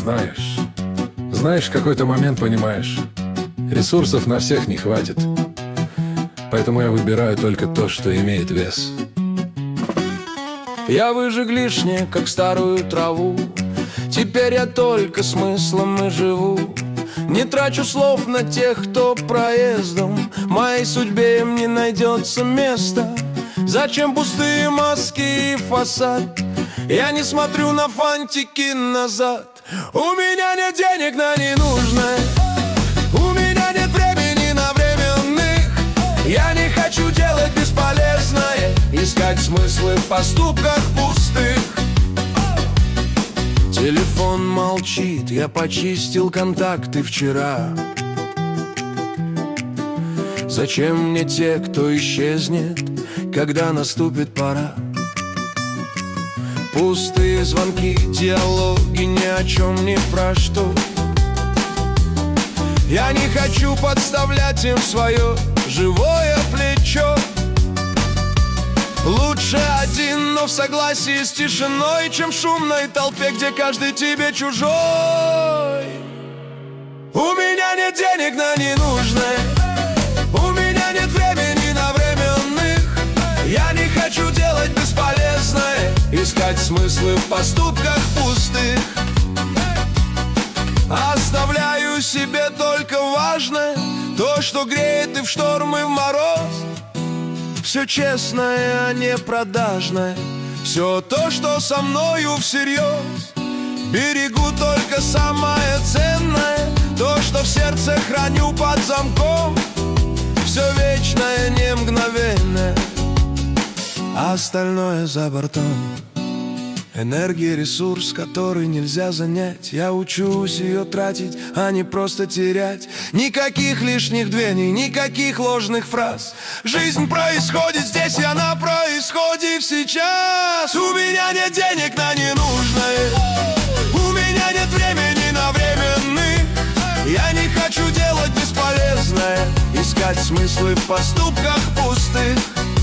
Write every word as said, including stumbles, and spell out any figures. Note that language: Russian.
Знаешь, знаешь, в какой-то момент понимаешь, ресурсов на всех не хватит. Поэтому я выбираю только то, что имеет вес. Я выжег лишнее, как старую траву. Теперь я только смыслом и живу. Не трачу слов на тех, кто проездом. Моей судьбе им не найдется места. Зачем пустые маски и фасад? Я не смотрю на фантики назад. У меня нет денег на ненужное. У меня нет времени на временных. Я не хочу делать бесполезное, искать смыслы в поступках пустых. Телефон молчит, я почистил контакты вчера. Зачем мне те, кто исчезнет, когда наступит пора? Пустые звонки, диалоги ни о чем, ни про что. Я не хочу подставлять им свое живое плечо. Лучше один, но в согласии с тишиной, чем в шумной толпе, где каждый тебе чужой. У меня нет денег на ненужное. У меня нет времени на временных. Я не хочу делать бесполезное, искать смыслы в поступках пустых. Оставляю себе только важное, то, что греет и в шторм, и в мороз. Все честное, а не продажное. Все то, что со мною всерьез. Берегу только самое ценное, то, что в сердце храню под замком. Все вечное, не мгновенное, а остальное за бортом. Энергия — ресурс, который нельзя занять. Я учусь ее тратить, а не просто терять. Никаких лишних двений, никаких ложных фраз. Жизнь происходит здесь, и она происходит сейчас. У меня нет денег на ненужное. У меня нет времени на временных. Я не хочу делать бесполезное, искать смыслы в поступках пустых.